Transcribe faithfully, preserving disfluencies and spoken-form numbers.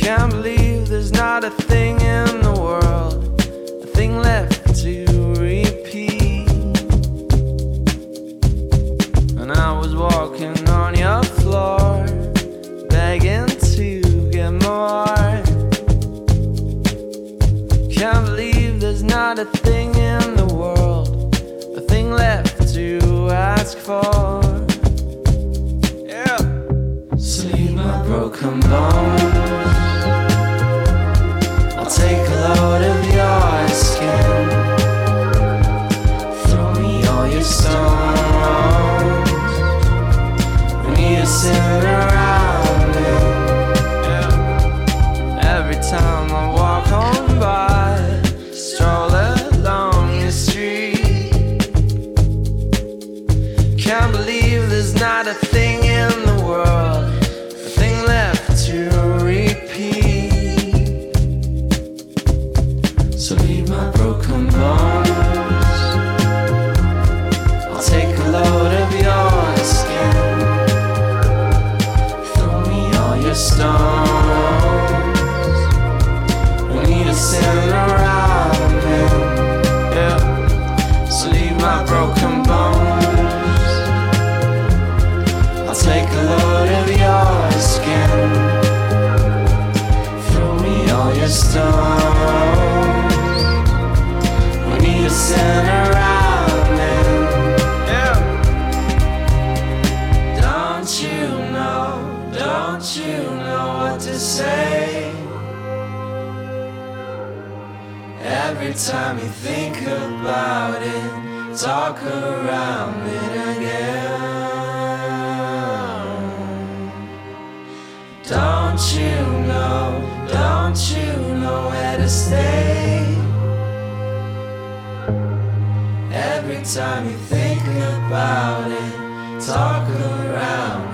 Can't believe there's not a thing in the world, a thing left to repeat. And I was walking on your floor, begging to get more. Can't believe there's not a thing in the world, a thing left to ask for. Yeah. So leave my broken bones, I'll take a load of your skin. Throw me all your stones, we need to sit around it. Yeah. Every time I walk home by, stroll along the street. Can't believe there's not a thing in the world, a thing left to repeat. So leave my broken bones, I'll take a load of your skin. Throw me all your stones, we need to sit around it. Yeah. So leave my broken bones, I'll take a load of your skin. Throw me all your stones, we need to sit around it. Yeah. Don't you know, don't you know what to say? Every time you think about it, talk around it again. Don't you know, don't you know where to stay? Every time you think about it, talk around